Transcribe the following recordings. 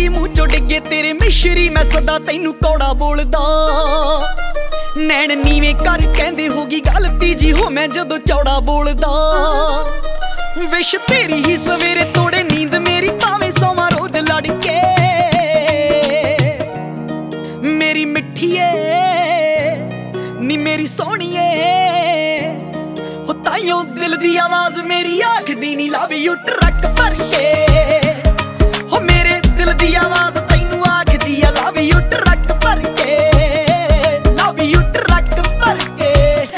ਦੀ ਮੂੰਹ ਚੋਂ ਡਿੱਗੇ ਤੇਰੇ ਮਿਸ਼ਰੀ ਮੈਂ ਸਦਾ ਤੈਨੂੰ ਕੌੜਾ ਬੋਲਦਾ। ਨੈਣ ਨੀਵੇਂ ਕਰ ਕਹਿੰਦੇ ਹੋਗੀ ਗਲਤੀ ਜੀ ਹੋ ਮੈਂ ਜਦੋਂ ਚੌੜਾ ਬੋਲਦਾ। ਵਿਸ਼ ਤੇਰੀ ਹੀ ਸਵੇਰੇ ਤੋੜੇ ਨੀਂਦ ਮੇਰੀ ਭਾਵੇਂ ਸੌਵਾਂ ਰੋਜ਼ ਲੜ ਕੇ। ਮੇਰੀ ਮਿੱਠੀਏ ਨੀ ਮੇਰੀ ਸੋਹਣੀਏ ਹੋ ਤਾਈਓ ਦਿਲ ਦੀ ਆਵਾਜ਼ ਮੇਰੀ ਆਖਦੀ ਨੀ ਲਵ ਯੂ ਟਰੱਕ ਭਰ ਕੇ। ਹੋ ਮੇਰੇ ਦਿਲ ਦੀ ਆਵਾਜ਼ ਤੈਨੂੰ ਆਖਦੀ ਆ ਲਵ ਯੂ ਟਰੱਕ ਭਰ ਕੇ, ਲਵ ਯੂ ਟਰੱਕ ਭਰ ਕੇ।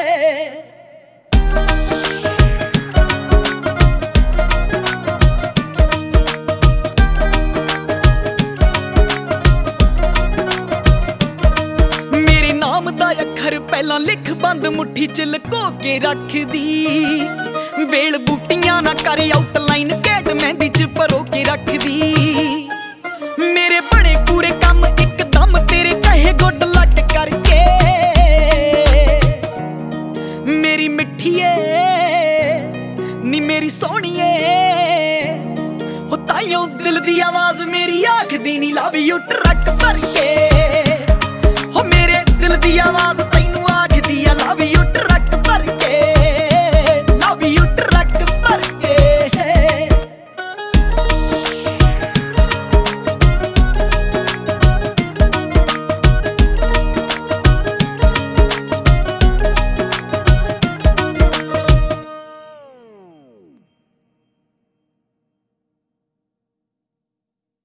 ਮੇਰੇ ਨਾਮ ਦਾ ਅੱਖਰ ਪਹਿਲਾਂ ਲਿਖ ਬੰਦ ਮੁੱਠੀ ਚ ਲੁਕੋ ਕੇ ਰੱਖਦੀ। ਵੇਲ ਬੂਟੀਆਂ ਨਾ ਕਰ ਆਊਟਲਾਈਨ ਘੇਟ ਮਹਿੰਦੀ ਚ ਪਰੋ ਕੇ ਰੱਖਦੀ। ਮੇਰੇ ਬਣੇ ਪੂਰੇ ਕੰਮ ਇੱਕਦਮ ਤੇਰੇ ਕਹੇ ਗੁੱਡ ਲੱਕ ਕਰਕੇ। ਮੇਰੀ ਮਿੱਠੀਏ ਨੀ ਮੇਰੀ ਸੋਹਣੀਏ ਹੋ ਤਾਈਓ ਦਿਲ ਦੀ ਆਵਾਜ਼ ਮੇਰੀ ਆਖਦੀ ਨੀ ਲਵ ਯੂ ਟਰੱਕ ਭਰ ਕੇ।